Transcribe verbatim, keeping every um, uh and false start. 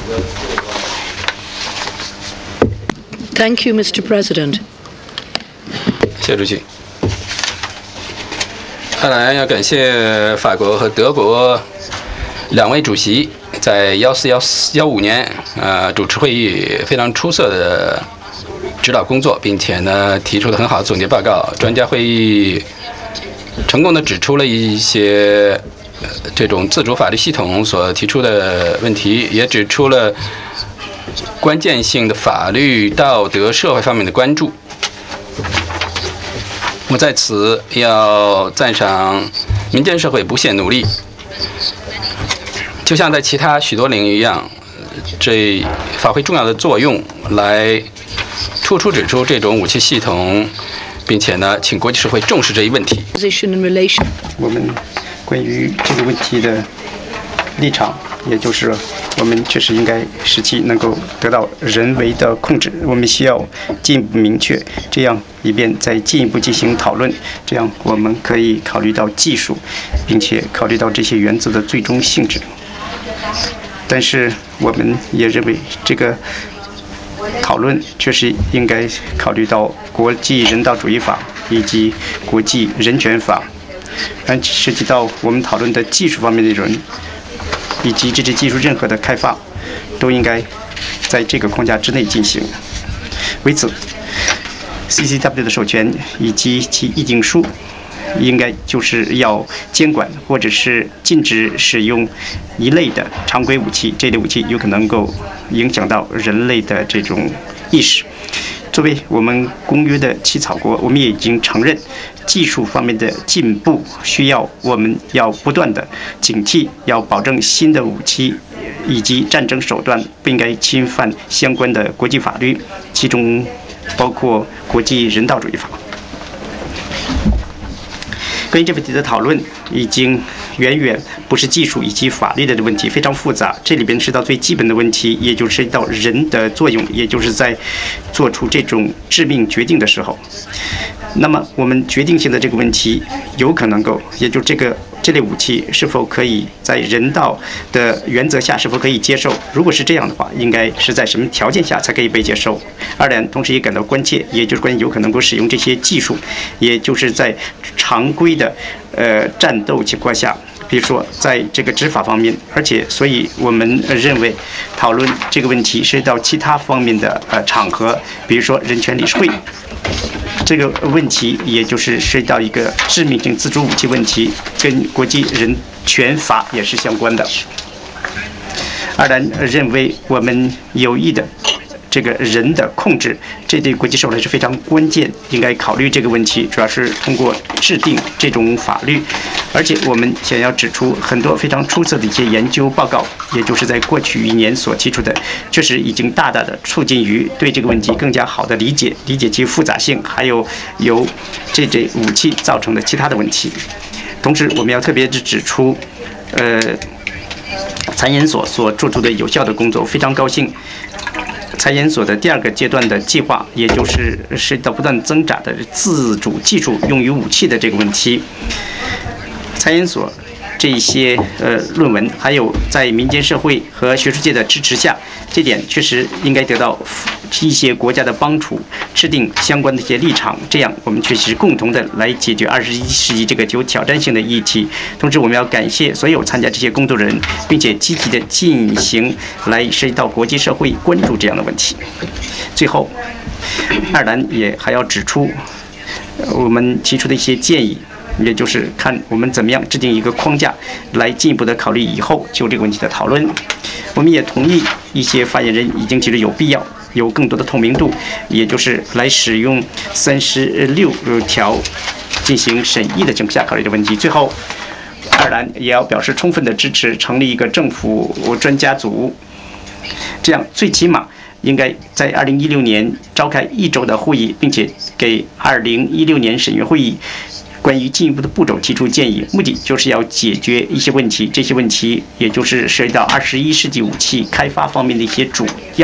Thank you, Mister President. 谢主席。当然要感谢法国和德国两位主席在幺四幺幺五年呃主持会议非常出色的指导工作，并且呢提出了很好的总结报告。专家会议成功的指出了一些呃这种自主法律系统所提出的问题，也指出了关键性的法律、道德、社会方面的关注。我在此要赞赏民间社会不懈努力，就像在其他许多领域一样，这发挥重要的作用，来突出指出这种武器系统，并且呢，请国际社会重视这一问题。 我们关于这个问题的立场，也就是我们确实应该使其能够得到人为的控制。我们需要进一步明确，这样以便再进一步进行讨论。这样我们可以考虑到技术，并且考虑到这些原则的最终性质。但是我们也认为，这个讨论确实应该考虑到国际人道主义法以及国际人权法，但涉及到我们讨论的技术方面内容，以及这些技术任何的开发，都应该在这个框架之内进行。为此 ，C C W 的授权以及其议定书，应该就是要监管或者是禁止使用一类的常规武器，这类武器有可能够影响到人类的这种意识。作为我们公约的起草国，我们也已经承认技术方面的进步需要我们要不断的警惕，要保证新的武器以及战争手段不应该侵犯相关的国际法律，其中包括国际人道主义法。关于这问题的讨论已经远远不是技术以及法律的问题，非常复杂。这里边涉及到最基本的问题，也就是涉及到人的作用，也就是在做出这种致命决定的时候。那么我们决定性的这个问题，有可能够，也就这个这类武器是否可以在人道的原则下是否可以接受？如果是这样的话，应该是在什么条件下才可以被接受？二点，同时也感到关切，也就是关于有可能够使用这些技术，也就是在常规的呃战斗情况下，比如说在这个执法方面，而且所以我们认为讨论这个问题涉及到其他方面的呃场合，比如说人权理事会。这个问题也就是涉及到一个致命性自主武器问题，跟国际人权法也是相关的。二然认为我们有意的这个人的控制，这对国际社会是非常关键，应该考虑这个问题，主要是通过制定这种法律。而且我们想要指出很多非常出色的一些研究报告，也就是在过去一年所提出的，确实已经大大的促进于对这个问题更加好的理解，理解其复杂性，还有由这类武器造成的其他的问题。同时，我们要特别指指出，呃，财研所所做出的有效的工作，非常高兴。财研所的第二个阶段的计划，也就是涉及到不断增长的自主技术用于武器的这个问题。财研所这些呃论文，还有在民间社会和学术界的支持下，这点确实应该得到一些国家的帮助，制定相关的一些立场，这样我们确实共同的来解决二十一世纪这个具有挑战性的议题。同时，我们要感谢所有参加这些工作人，并且积极的进行来涉及到国际社会关注这样的问题。最后，爱尔兰也还要指出我们提出的一些建议。也就是看我们怎么样制定一个框架，来进一步的考虑以后就这个问题的讨论。我们也同意一些发言人已经提出有必要有更多的透明度，也就是来使用三十六条进行审议的情况下考虑的问题。最后，爱尔兰也要表示充分的支持成立一个政府专家组，这样最起码应该在二零一六年召开一周的会议，并且给二零一六年审议会议关于进一步的步骤提出建议，目的就是要解决一些问题，这些问题也就是涉及到二十一世纪武器开发方面的一些主要